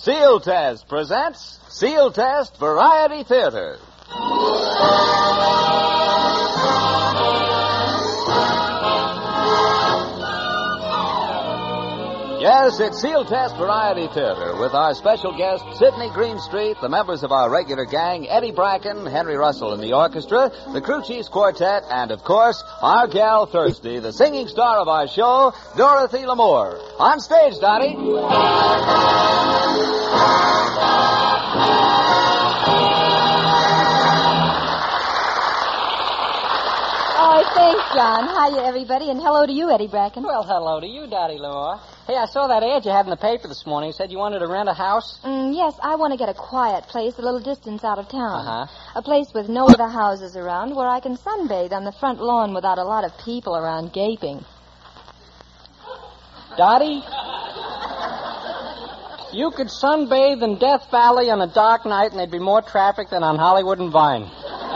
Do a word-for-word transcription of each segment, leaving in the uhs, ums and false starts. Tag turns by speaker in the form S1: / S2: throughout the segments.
S1: Seal Test presents Seal Test Variety Theater. Yes, it's Seal Test Variety Theater with our special guest, Sidney Greenstreet, the members of our regular gang, Eddie Bracken, Henry Russell in the orchestra, the Crew Chiefs Quartet, and, of course, our gal Thirsty, the singing star of our show, Dorothy Lamour. On stage, Dottie.
S2: Oh, thanks, John. Hiya, everybody, and hello to you, Eddie Bracken.
S3: Well, hello to you, Dottie Lamour. Hey, I saw that ad you had in the paper this morning. You said you wanted to rent a house?
S2: Mm, yes, I want to get a quiet place a little distance out of town.
S3: Uh-huh.
S2: A place with no other houses around where I can sunbathe on the front lawn without a lot of people around gaping.
S3: Dottie? You could sunbathe in Death Valley on a dark night and there'd be more traffic than on Hollywood and Vine.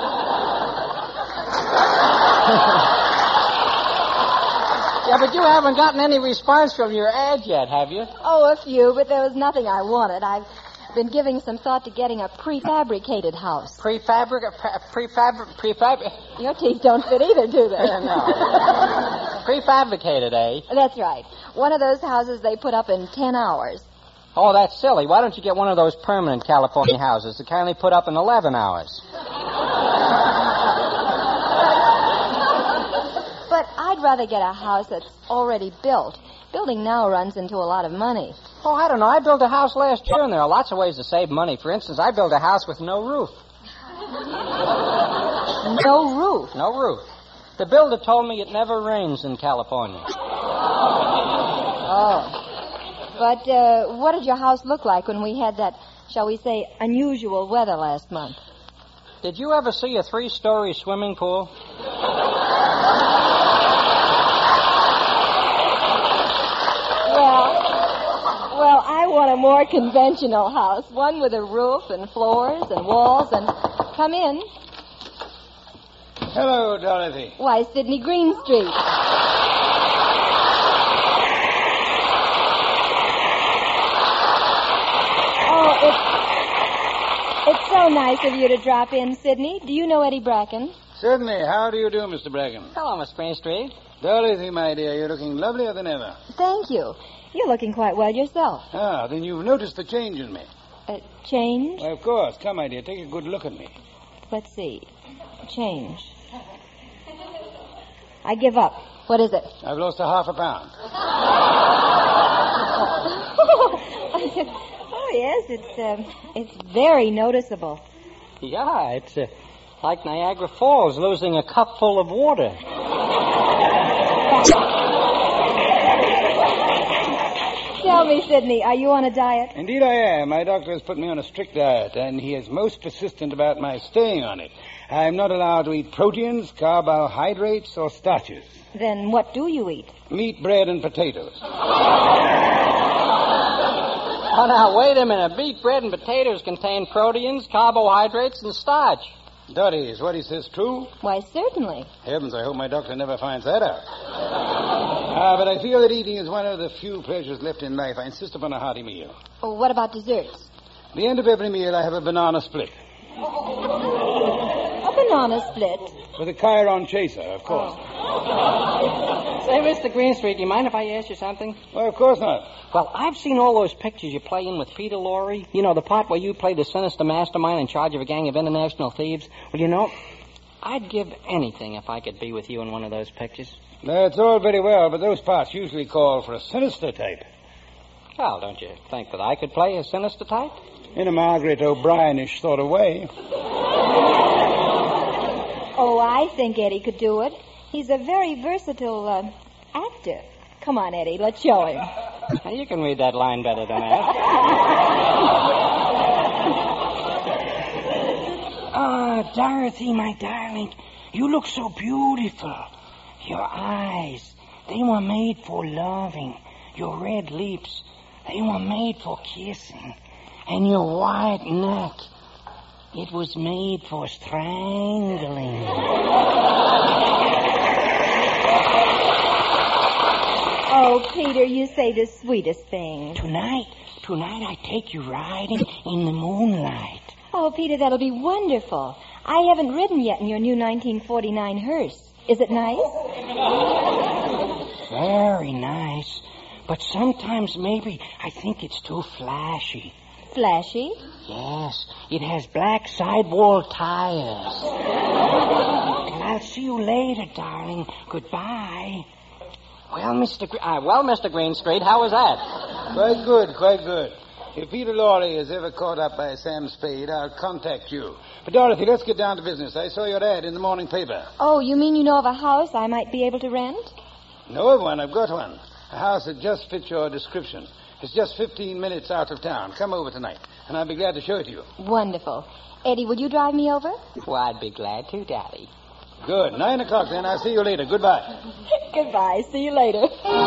S3: Yeah, but you haven't gotten any response from your ad yet, have you?
S2: Oh, a few, but there was nothing I wanted. I've been giving some thought to getting a prefabricated house.
S3: Prefabric... Prefab... Prefab...
S2: Your teeth don't fit either, do they?
S3: No. Prefabricated, eh?
S2: That's right. One of those houses they put up in ten hours.
S3: Oh, that's silly. Why don't you get one of those permanent California houses that can only put up in eleven hours?
S2: But I'd rather get a house that's already built. Building now runs into a lot of money.
S3: Oh, I don't know. I built a house last year, and there are lots of ways to save money. For instance, I built a house with no roof.
S2: No roof?
S3: No roof. The builder told me it never rains in California.
S2: Oh. But uh, what did your house look like when we had that, shall we say, unusual weather last month?
S3: Did you ever see a three-story swimming pool?
S2: Well, well, I want a more conventional house. One with a roof and floors and walls and... Come in.
S4: Hello, Dorothy.
S2: Why, Sidney Greenstreet. Oh, it's... It's so nice of you to drop in, Sidney. Do you know Eddie Bracken?
S4: Certainly. How do you do, Mister Bracken?
S3: Hello, Miss Greenstreet.
S4: Dorothy, my dear, you're looking lovelier than ever.
S2: Thank you. You're looking quite well yourself.
S4: Ah, then you've noticed the change in me.
S2: Uh, change?
S4: Well, of course. Come, my dear, take a good look at me.
S2: Let's see. Change. I give up. What is it?
S4: I've lost a half a pound.
S2: Oh, yes, it's uh, it's very noticeable.
S3: Yeah, it's uh, like Niagara Falls losing a cup full of water.
S2: Tell me, Sidney, are you on a diet?
S4: Indeed I am. My doctor has put me on a strict diet, and he is most persistent about my staying on it. I'm not allowed to eat proteins, carbohydrates, or starches.
S2: Then what do you eat?
S4: Meat, bread, and potatoes.
S3: Oh, now, wait a minute. Meat, bread, and potatoes contain proteins, carbohydrates, and starch.
S4: Dottie, is what he says true?
S2: Why, certainly.
S4: Heavens, I hope my doctor never finds that out. Ah, but I feel that eating is one of the few pleasures left in life. I insist upon a hearty meal.
S2: Oh, what about desserts?
S4: At the end of every meal, I have a banana split.
S2: A banana split?
S4: With a Chiron chaser, of course.
S3: Oh. Say, Mister Greenstreet, do you mind if I ask you something?
S4: Well, of course not.
S3: Well, I've seen all those pictures you play in with Peter Lorre. You know, the part where you play the sinister mastermind in charge of a gang of international thieves. Well, you know, I'd give anything if I could be with you in one of those pictures.
S4: That's all very well, but those parts usually call for a sinister type.
S3: Well, don't you think that I could play a sinister type?
S4: In a Margaret O'Brien-ish sort of way.
S2: Oh, I think Eddie could do it. He's a very versatile uh, actor. Come on, Eddie, let's show him.
S3: Now, you can read that line better than that. Ah, oh, Dorothy, my darling, you look so beautiful. Your eyes, they were made for loving. Your red lips, they were made for kissing. And your white neck, it was made for strangling.
S2: Oh, Oh, Peter, you say the sweetest thing.
S3: Tonight, tonight I take you riding in the moonlight.
S2: Oh, Peter, that'll be wonderful. I haven't ridden yet in your new nineteen forty-nine hearse. Is it nice?
S3: Very nice. But sometimes maybe I think it's too flashy.
S2: Flashy?
S3: Yes, it has black sidewall tires. And I'll see you later, darling. Goodbye.
S5: Well, Mister Gr- uh, well, Mister Greenstreet, how was that?
S4: Quite good, quite good. If Peter Lorry is ever caught up by Sam Spade, I'll contact you. But, Dorothy, let's get down to business. I saw your ad in the morning paper.
S2: Oh, you mean you know of a house I might be able to rent?
S4: Know of one? I've got one. A house that just fits your description. It's just fifteen minutes out of town. Come over tonight, and I'll be glad to show it to you.
S2: Wonderful. Eddie, would you drive me over?
S5: Well, I'd be glad to, Daddy.
S4: Good. Nine o'clock, then. I'll see you later. Goodbye.
S2: Goodbye. See you later.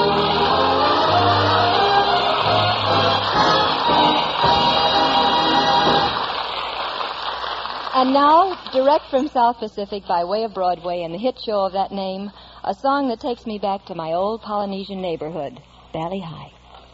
S2: And now, direct from South Pacific by way of Broadway and the hit show of that name, a song that takes me back to my old Polynesian neighborhood, Valley High.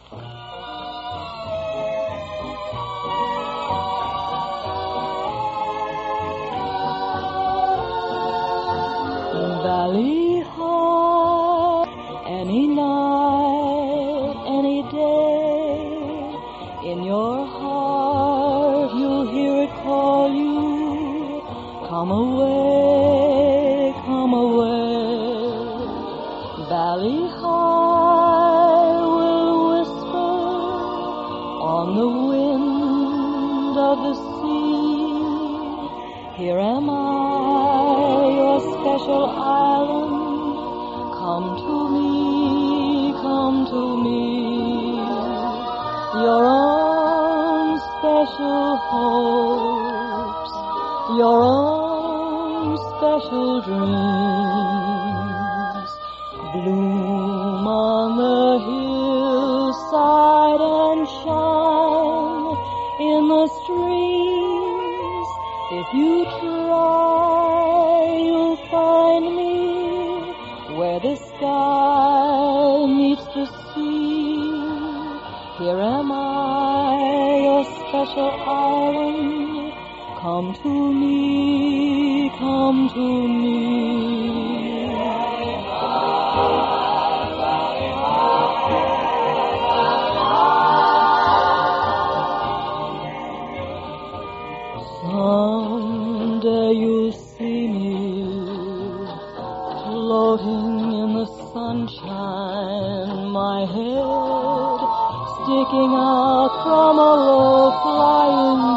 S2: Valley High, any night, any day, in your heart you'll hear it call you, come away, come away. Valley High will whisper on the wind of the sea, here am I, your special island, come to me, come to me, your own special hopes, your own special dreams, bloom on the hillside and shine in the streams, if you try, you'll find me where the sky meets the sea. Here am I, your special island. Come to me, come to me. Someday you'll see me floating in the sunshine, my head sticking out from a low flying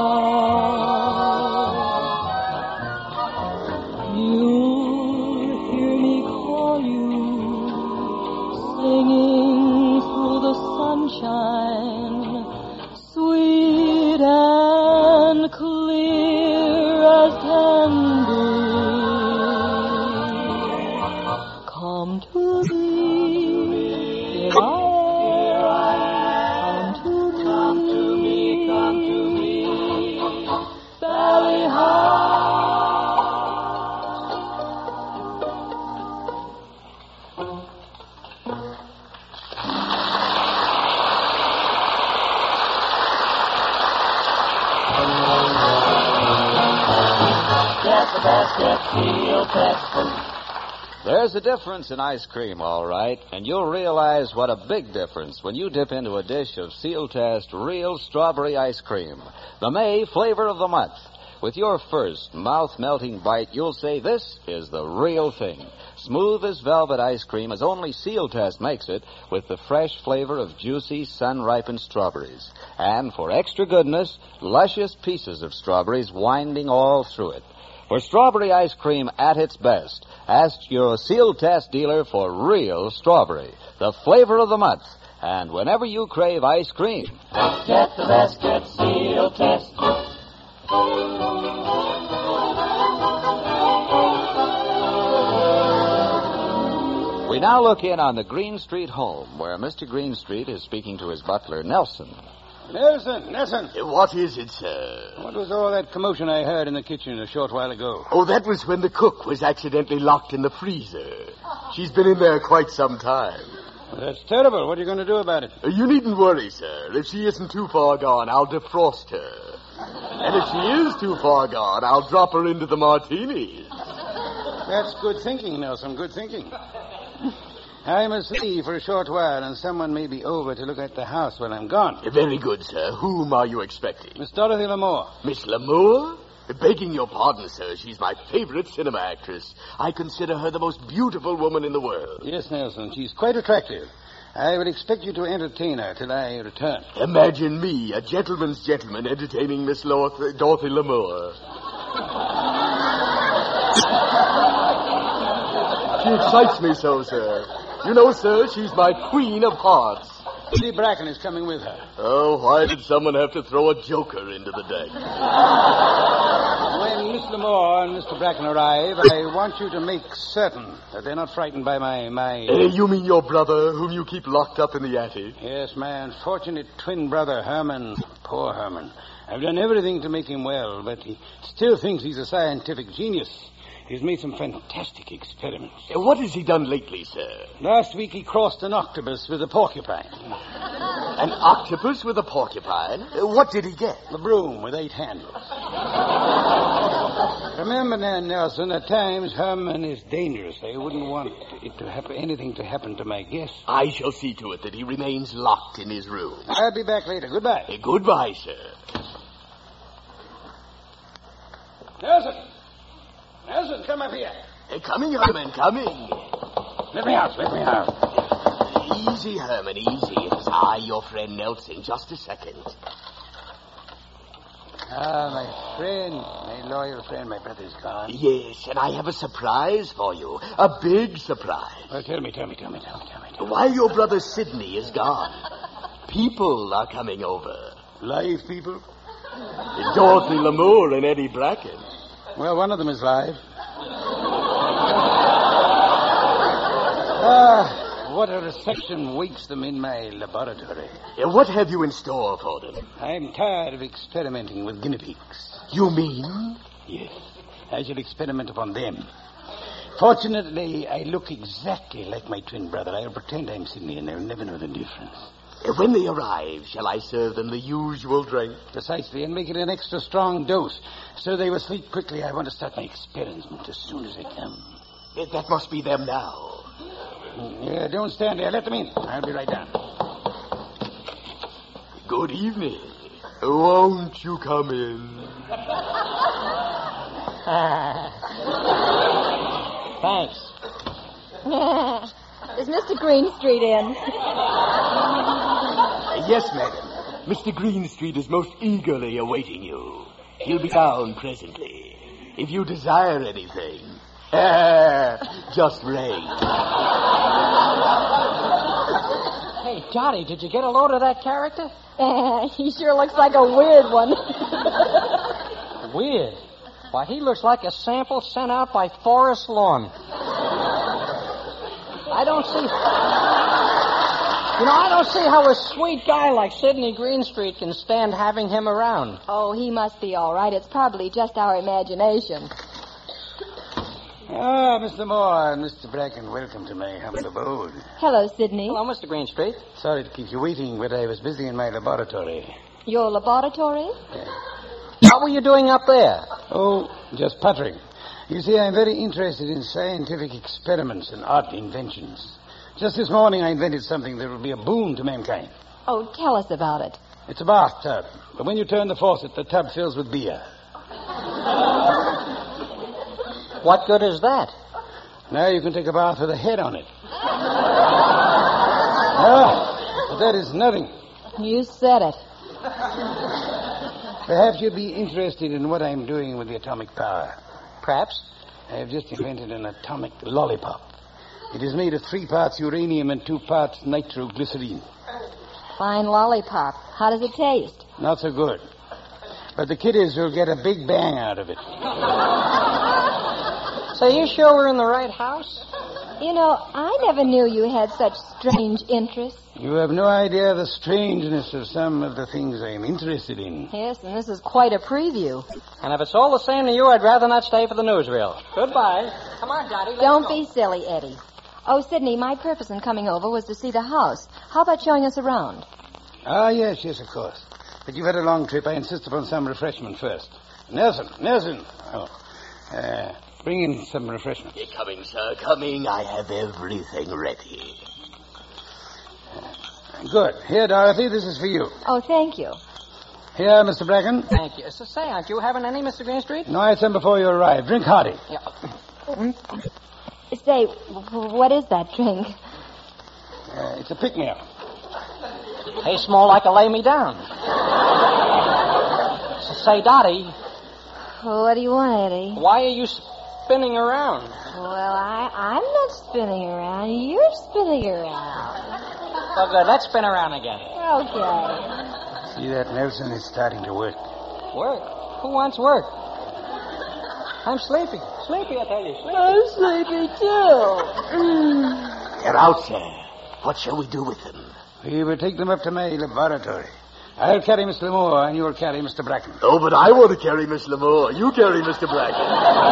S2: cloud. You'll hear me call you, singing through the sunshine, sweet and clear as can be. Come to me, here I am. Come to me, come to me, Valley High. Get the basket, feel Texas.
S1: There's a difference in ice cream, all right, and you'll realize what a big difference when you dip into a dish of Seal Test real strawberry ice cream, the May flavor of the month. With your first mouth-melting bite, you'll say this is the real thing. Smooth as velvet ice cream, as only Seal Test makes it, with the fresh flavor of juicy, sun-ripened strawberries. And for extra goodness, luscious pieces of strawberries winding all through it. For strawberry ice cream at its best, ask your Seal Test dealer for real strawberry, the flavor of the month. And whenever you crave ice cream,
S3: get the best, get Seal Test.
S1: We now look in on the Greenstreet home, where Mister Greenstreet is speaking to his butler, Nelson.
S4: Nelson, Nelson.
S6: What is it, sir?
S4: What was all that commotion I heard in the kitchen a short while ago?
S6: Oh, that was when the cook was accidentally locked in the freezer. She's been in there quite some time.
S4: That's terrible. What are you going to do about it?
S6: Uh, You needn't worry, sir. If she isn't too far gone, I'll defrost her. And if she is too far gone, I'll drop her into the martinis.
S4: That's good thinking, Nelson. Good thinking. I must leave for a short while, and someone may be over to look at the house while I'm gone.
S6: Uh, Very good, sir. Whom are you expecting?
S4: Miss Dorothy Lamour.
S6: Miss Lamour? Begging your pardon, sir, she's my favorite cinema actress. I consider her the most beautiful woman in the world.
S4: Yes, Nelson. She's quite attractive. I would expect you to entertain her till I return.
S6: Imagine me, a gentleman's gentleman, entertaining Miss Lorth- Dorothy Lamour. She excites me so, sir. You know, sir, she's my queen of hearts.
S4: Eddie Bracken is coming with her.
S6: Oh, why did someone have to throw a joker into the deck?
S4: When Miss Lamour and Mister Bracken arrive, I want you to make certain that they're not frightened by my... my...
S6: Uh, you mean your brother, whom you keep locked up in the attic?
S4: Yes, my unfortunate twin brother, Herman. Poor Herman. I've done everything to make him well, but he still thinks he's a scientific genius. He's made some fantastic experiments.
S6: Uh, what has he done lately, sir?
S4: Last week he crossed an octopus with a porcupine.
S6: An octopus with a porcupine? Uh, what did he get?
S4: A broom with eight handles. Remember now, Nelson, at times Herman is dangerous. I wouldn't want it to happen, anything to happen to my guest.
S6: I shall see to it that he remains locked in his room.
S4: I'll be back later. Goodbye.
S6: Uh, goodbye, sir.
S4: Nelson! Nelson, come up here.
S6: Uh, coming, Herman, coming.
S4: Let me out, let me out.
S6: Easy, Herman, easy. It is I, your friend Nelson. Just a second.
S4: Ah, my friend, my loyal friend, my brother's gone.
S6: Yes, and I have a surprise for you. A big surprise.
S4: Well, tell me, tell me, tell me, tell me, tell me. Tell me.
S6: While your brother Sidney is gone, people are coming over.
S4: Live people?
S6: Dorothy Lamour and Eddie Bracken.
S4: Well, one of them is live. Ah, what a reception waits them in my laboratory.
S6: Uh, what have you in store for them?
S4: I'm tired of experimenting with guinea pigs.
S6: You mean?
S4: Yes, I shall experiment upon them. Fortunately, I look exactly like my twin brother. I'll pretend I'm Sidney, and they'll never know the difference.
S6: Uh, when they arrive, shall I serve them the usual drink?
S4: Precisely, and make it an extra strong dose, so they will sleep quickly. I want to start my experiment as soon as they come.
S6: Uh, that must be them now.
S4: Yeah, don't stand there. Let them in. I'll be right down.
S6: Good evening. Won't you come in?
S5: Thanks.
S2: Is Mister Greenstreet in?
S6: Yes, madam. Mister Greenstreet is most eagerly awaiting you. He'll be down presently. If you desire anything, just ring.
S5: Hey, Johnny, did you get a load of that character?
S2: He sure looks like a weird one.
S5: Weird. Why, he looks like a sample sent out by Forest Lawn. I don't see... You know, I don't see how a sweet guy like Sidney Greenstreet can stand having him around.
S2: Oh, he must be all right. It's probably just our imagination.
S4: Ah, Mister Moore and Mister Bracken, welcome to my humble abode.
S2: Hello, Sidney.
S5: Hello, Mister Greenstreet.
S4: Sorry to keep you waiting, but I was busy in my laboratory.
S2: Your laboratory?
S4: Yeah.
S5: What were you doing up there?
S4: Oh, just puttering. You see, I'm very interested in scientific experiments and art inventions. Just this morning, I invented something that will be a boon to mankind.
S2: Oh, tell us about it.
S4: It's a bathtub, but when you turn the faucet, the tub fills with beer.
S5: What good is that?
S4: Now you can take a bath with a head on it. Ah, but that is nothing.
S2: You said it.
S4: Perhaps you'd be interested in what I'm doing with the atomic power.
S5: Perhaps.
S4: I have just invented an atomic lollipop. It is made of three parts uranium and two parts nitroglycerine.
S2: Fine lollipop. How does it taste?
S4: Not so good. But the kiddies will get a big bang out of it.
S5: So you sure we're in the right house?
S2: You know, I never knew you had such strange interests.
S4: You have no idea the strangeness of some of the things I'm interested in.
S2: Yes, and this is quite a preview.
S5: And if it's all the same to you, I'd rather not stay for the newsreel. Goodbye. Come on, Dottie. let's
S2: Don't
S5: go.
S2: be silly, Eddie. Oh, Sidney, my purpose in coming over was to see the house. How about showing us around?
S4: Ah, yes, yes, of course. But you've had a long trip. I insist upon some refreshment first. Nelson, Nelson. Oh, uh, bring in some refreshment.
S6: You're coming, sir, coming. I have everything ready.
S4: Good. Here, Dorothy, this is for you.
S2: Oh, thank you.
S4: Here, Mister Bracken.
S5: Thank you. So, say, aren't you having any, Mister Greenstreet?
S4: No, I had some before you arrived. Drink hearty.
S5: Yeah.
S2: Say, w- what is that drink?
S4: Uh, it's a pick-me-up.
S5: Tastes more like a lay me down. So, say, Dottie,
S2: What do you want, Eddie?
S5: why are you spinning around?
S2: Well, I, I'm not spinning around. You're spinning around.
S5: Well, good. Let's spin around again.
S2: Okay.
S4: See that Nelson is starting to work.
S5: Work? Who wants work? I'm sleepy. Sleepy, I tell you. Sleepy.
S2: I'm sleepy, too.
S6: They're out, sir. What shall we do with them?
S4: We will take them up to my laboratory. I'll carry Miss Lamore, and you'll carry Mister Bracken.
S6: Oh, but I want to carry Miss Lamore. You carry Mister Bracken.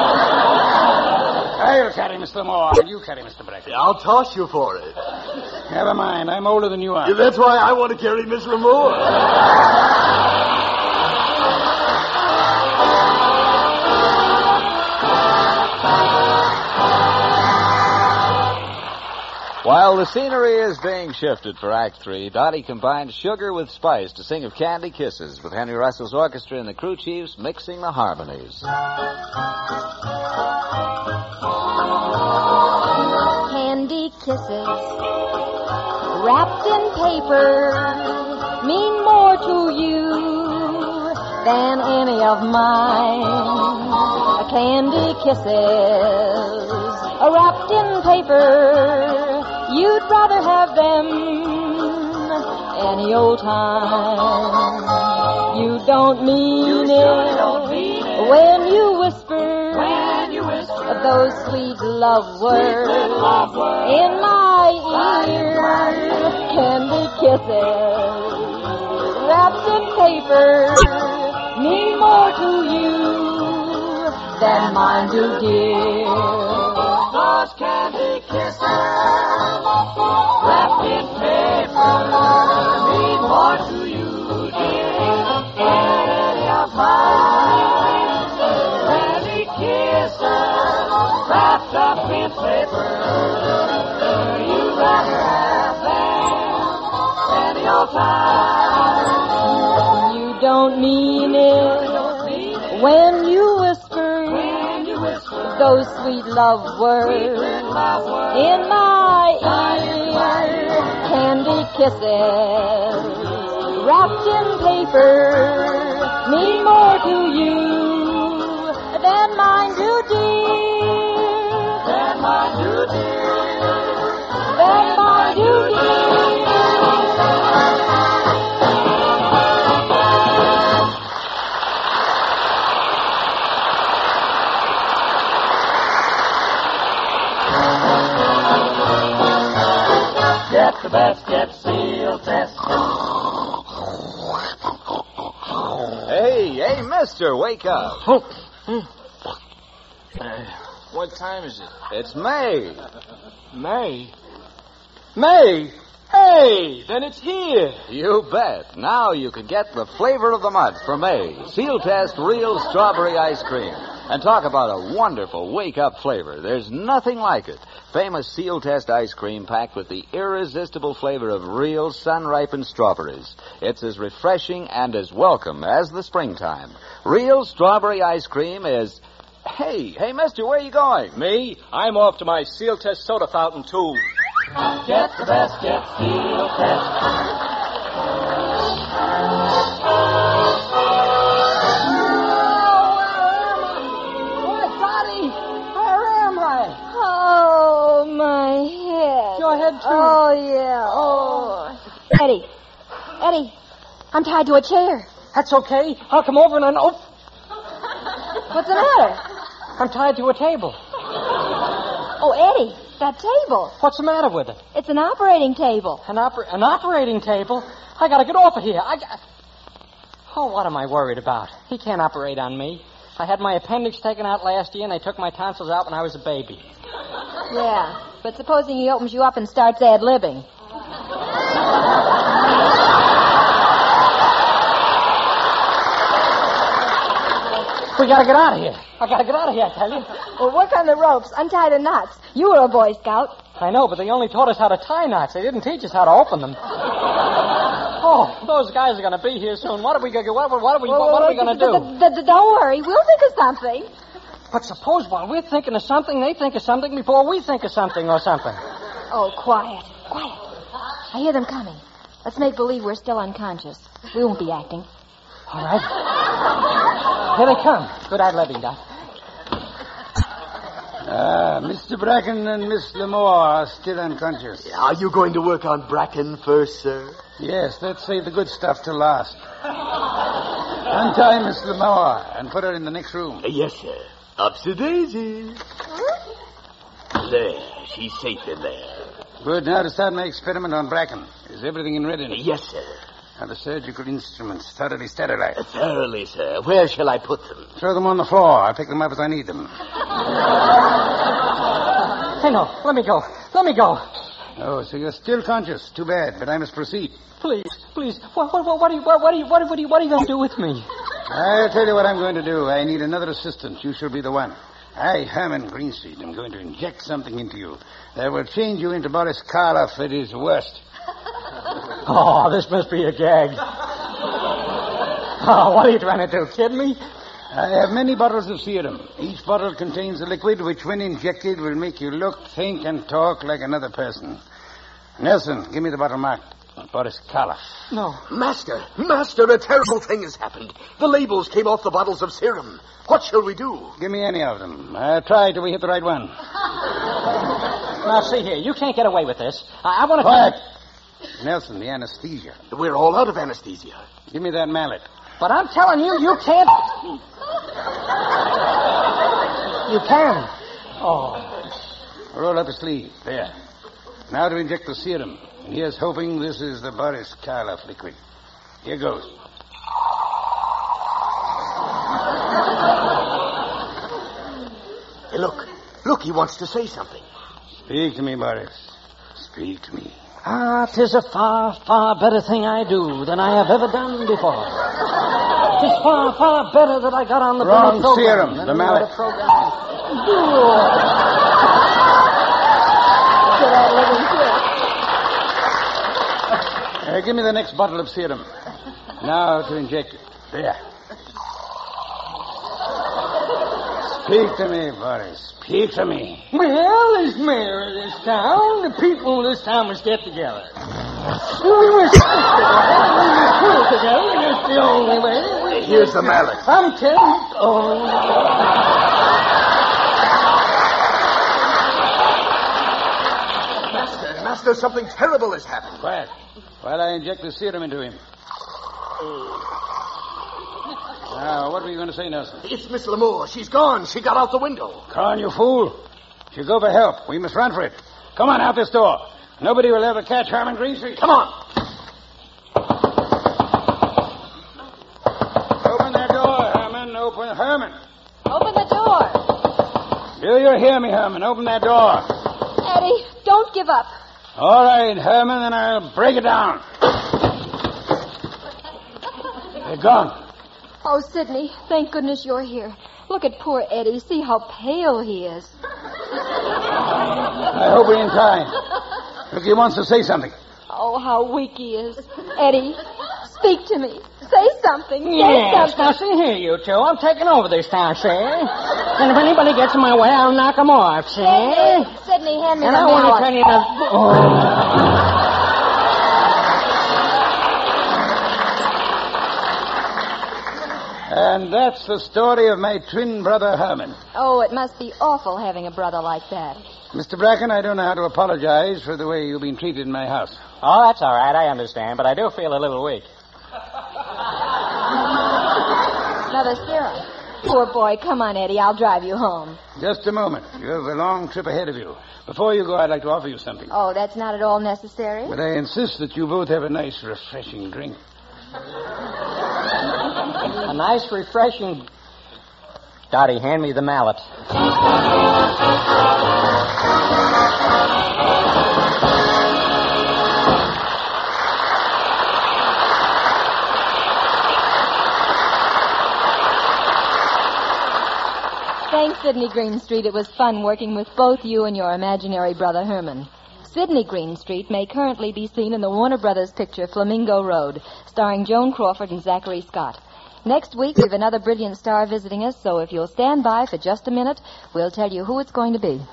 S4: I'll carry Miss Lamore, and you carry Mister Bracken.
S6: I'll toss you for it.
S4: Never mind. I'm older than you are.
S6: Yeah, that's why I want to carry Miss Lamore.
S1: While the scenery is being shifted for Act Three, Dottie combines sugar with spice to sing of Candy Kisses, with Henry Russell's orchestra and the crew chiefs mixing the harmonies.
S2: Candy kisses wrapped in paper mean more to you than any of mine. Candy kisses wrapped in paper, you'd rather have them any old time. You don't mean it when you whisper, when you whisper those sweet love words in my ear. Candy kisses wrapped in paper mean more to you than mine do, dear. Those candy kisses wrapped in paper mean more to you, dear, than any of mine. Candy kisses wrapped up in paper, you'd rather have them any old time. You don't mean it when you whisper, when you whisper those sweet love words in my ear. Candy kisses wrapped in paper mean more to you than mine do, dear. Than mine do, dear. Than mine do, dear. Get the best, get Seal Test.
S1: Hey, hey, mister, wake up.
S5: Uh, what time is it?
S1: It's May.
S5: May. May? Hey, then it's here.
S1: You bet. Now you can get the flavor of the month for May. Seal Test Real Strawberry Ice Cream. And talk about a wonderful wake-up flavor. There's nothing like it. Famous Seal Test ice cream packed with the irresistible flavor of real sun-ripened strawberries. It's as refreshing and as welcome as the springtime. Real strawberry ice cream is... Hey, hey, mister, where are you going?
S5: Me? I'm off to my Seal Test soda fountain, too.
S3: Get the best, get Seal Test.
S2: Oh, my head.
S5: Your head, too.
S2: Oh, yeah. Oh. Eddie. Eddie, I'm tied to a chair.
S5: That's okay. I'll come over and... Un- oh,
S2: What's the matter?
S5: I'm tied to a table.
S2: Oh, Eddie, that table.
S5: What's the matter with it?
S2: It's an operating table.
S5: An, oper- an operating table? I gotta get off of here. I got... Oh, what am I worried about? He can't operate on me. I had my appendix taken out last year, and they took my tonsils out when I was a baby.
S2: Yeah. But supposing he opens you up and starts ad-libbing?
S5: We gotta get out of here. I gotta get out of here, I tell you.
S2: Well, work on the ropes. Untie the knots. You were a Boy Scout.
S5: I know, but they only taught us how to tie knots. They didn't teach us how to open them. Oh, those guys are gonna be here soon. What are we gonna what, what are we
S2: Well,
S5: what are we gonna do?
S2: d- d- d- Don't worry. We'll think of something.
S5: But suppose while we're thinking of something, they think of something before we think of something or something.
S2: Oh, quiet. Quiet. I hear them coming. Let's make believe we're still unconscious. We won't be acting.
S5: All right. Here they come. Good ad-libbing, Doc.
S4: Ah, Mister Bracken and Miss Lamore are still unconscious.
S6: Are you going to work on Bracken first, sir?
S4: Yes, let's save the good stuff till last. Untie Miss Lamore and put her in the next room.
S6: Uh, yes, sir. Upsy daisy. There, she's safe in there.
S4: Good. Now to start my experiment on Bracken. Is everything in readiness?
S6: Yes, sir.
S4: Now the surgical instruments thoroughly sterilized.
S6: Uh, thoroughly, sir. Where shall I put them?
S4: Throw them on the floor. I'll pick them up as I need them.
S5: Hey, no. Let me go. Let me go.
S4: Oh, so you're still conscious. Too bad, but I must proceed.
S5: Please, please. What, what, what, what, are you, what, what, are you, what, what, are you, what are you going to do with me?
S4: I'll tell you what I'm going to do. I need another assistant. You shall be the one. I, Herman Greenstreet, am going to inject something into you that will change you into Boris Karloff at his worst.
S5: Oh, this must be a gag. Oh, what are you trying to do, kid me?
S4: I have many bottles of serum. Each bottle contains a liquid which, when injected, will make you look, think, and talk like another person. Nelson, give me the bottle marked Boris Karloff.
S5: No.
S6: Master, Master, a terrible thing has happened. The labels came off the bottles of serum. What shall we do?
S4: Give me any of them. I'll try till we hit the right one.
S5: Now, see here. You can't get away with this. I, I want to...
S4: Quiet. Nelson, the anesthesia.
S6: We're all out of anesthesia.
S4: Give me that mallet.
S5: But I'm telling you, you can't... You can. Oh.
S4: Roll up the sleeve. There. Now to inject the serum. And here's hoping this is the Boris Karloff liquid. Here goes.
S6: Hey, look. Look, he wants to say something.
S4: Speak to me, Boris. Speak to me.
S5: Ah, 'tis a far, far better thing I do than I have ever done before. 'Tis far, far better that I got on the
S4: Wrong
S5: program
S4: serum,
S5: than
S4: the
S5: any
S4: mallet.
S5: other program.
S2: Get out living too.
S4: Uh, give me the next bottle of serum. Now to inject it. There. Speak to me, Boris. Speak to me.
S5: Well, as mayor of this town, the people of this town must get together. We must get together. We must pull together. It's the only way. We
S6: Here's the mallet.
S5: I'm telling you. Oh.
S6: Master, Master, something terrible has happened.
S4: Quiet. While I inject the serum into him. Now, what were you going to say, Nelson?
S6: It's Miss Lamore. She's gone. She got out the window.
S4: Con, you fool. She'll go for help. We must run for it. Come on, out this door. Nobody will ever catch Herman Greenstreet.
S6: Come on.
S4: Open that door, Herman. Open, Herman.
S2: Open the door.
S4: Do you hear me, Herman? Open that door.
S2: Eddie, don't give up.
S4: All right, Herman, then I'll break it down. They're gone.
S2: Oh, Sidney, thank goodness you're here. Look at poor Eddie. See how pale he is.
S4: I hope we're in time. Look, he wants to say something.
S2: Oh, how weak he is. Eddie, speak to me. Say something. Say
S5: Yes,
S2: something.
S5: now see here, you two. I'm taking over this town, see? And if anybody gets in my way, I'll knock them off, see?
S2: Sidney, Sidney, hand me
S5: And
S2: the
S5: I want to
S2: mallet.
S5: tell you now... Oh.
S4: And that's the story of my twin brother, Herman.
S2: Oh, it must be awful having a brother like that.
S4: Mister Bracken, I don't know how to apologize for the way you've been treated in my house.
S5: Oh, that's all right. I understand. But I do feel a little weak.
S2: Another serum. Poor boy. Come on, Eddie. I'll drive you home.
S4: Just a moment. You have a long trip ahead of you. Before you go, I'd like to offer you something.
S2: Oh, that's not at all necessary?
S4: But I insist that you both have a nice, refreshing drink.
S5: A nice, refreshing... Dottie, hand me the mallet.
S2: Sidney Greenstreet, it was fun working with both you and your imaginary brother Herman. Sidney Greenstreet may currently be seen in the Warner Brothers picture Flamingo Road, starring Joan Crawford and Zachary Scott. Next week, we have another brilliant star visiting us, so if you'll stand by for just a minute, we'll tell you who it's going to be.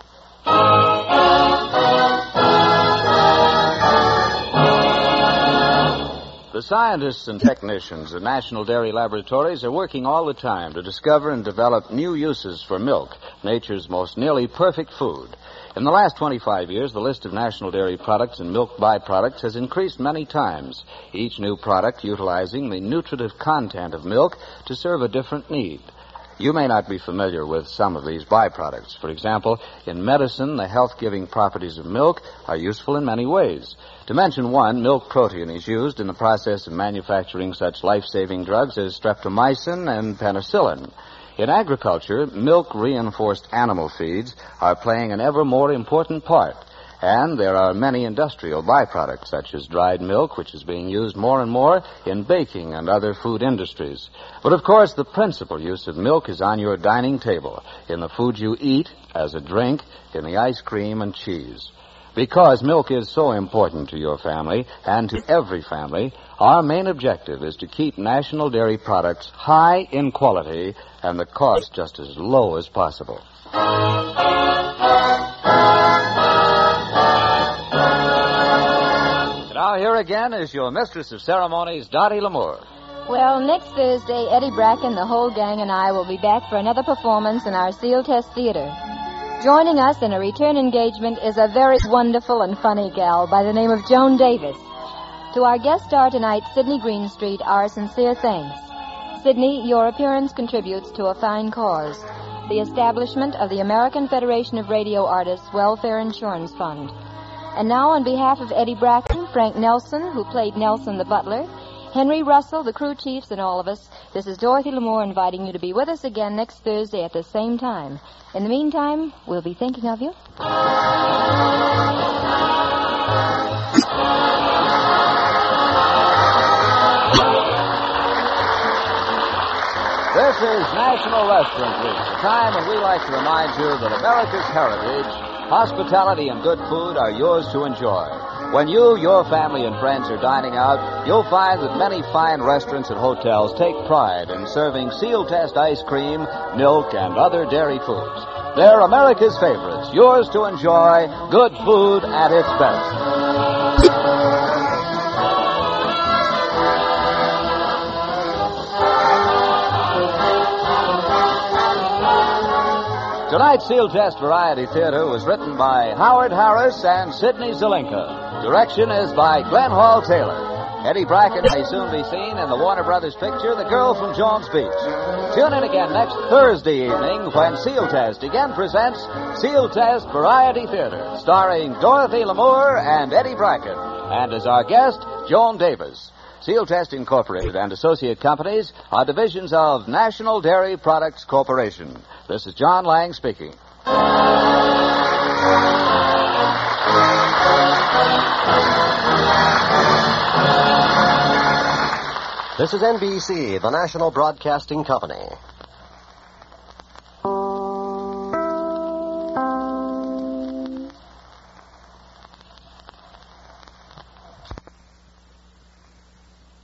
S1: The scientists and technicians at National Dairy Laboratories are working all the time to discover and develop new uses for milk, nature's most nearly perfect food. In the last twenty-five years, the list of National Dairy products and milk byproducts has increased many times, each new product utilizing the nutritive content of milk to serve a different need. You may not be familiar with some of these byproducts. For example, in medicine, the health-giving properties of milk are useful in many ways. To mention one, milk protein is used in the process of manufacturing such life-saving drugs as streptomycin and penicillin. In agriculture, milk-reinforced animal feeds are playing an ever more important part. And there are many industrial byproducts, such as dried milk, which is being used more and more in baking and other food industries. But, of course, the principal use of milk is on your dining table, in the food you eat, as a drink, in the ice cream and cheese. Because milk is so important to your family and to every family, our main objective is to keep National Dairy products high in quality and the cost just as low as possible. Now, here again is your mistress of ceremonies, Dottie L'Amour.
S2: Well, next Thursday, Eddie Bracken, the whole gang, and I will be back for another performance in our Seal Test Theater. Joining us in a return engagement is a very wonderful and funny gal by the name of Joan Davis. To our guest star tonight, Sidney Greenstreet, our sincere thanks. Sidney, your appearance contributes to a fine cause, the establishment of the American Federation of Radio Artists Welfare Insurance Fund. And now, on behalf of Eddie Bracken, Frank Nelson, who played Nelson the butler, Henry Russell, the crew chiefs, and all of us, this is Dorothy L'Amour inviting you to be with us again next Thursday at the same time. In the meantime, we'll be thinking of you.
S1: This is National Restaurant Week, a time when we like to remind you that America's heritage, hospitality, and good food are yours to enjoy. When you, your family, and friends are dining out, you'll find that many fine restaurants and hotels take pride in serving Seal Test ice cream, milk, and other dairy foods. They're America's favorites, yours to enjoy, good food at its best. Tonight's Seal Test Variety Theater was written by Howard Harris and Sidney Zelinka. Direction is by Glenn Hall Taylor. Eddie Bracken may soon be seen in the Warner Brothers picture, The Girl from Jones Beach. Tune in again next Thursday evening when Seal Test again presents Seal Test Variety Theater, starring Dorothy L'Amour and Eddie Bracken, and as our guest, Joan Davis. Seal Test Incorporated and associate companies are divisions of National Dairy Products Corporation. This is John Lang speaking.
S7: This is N B C, the National Broadcasting Company.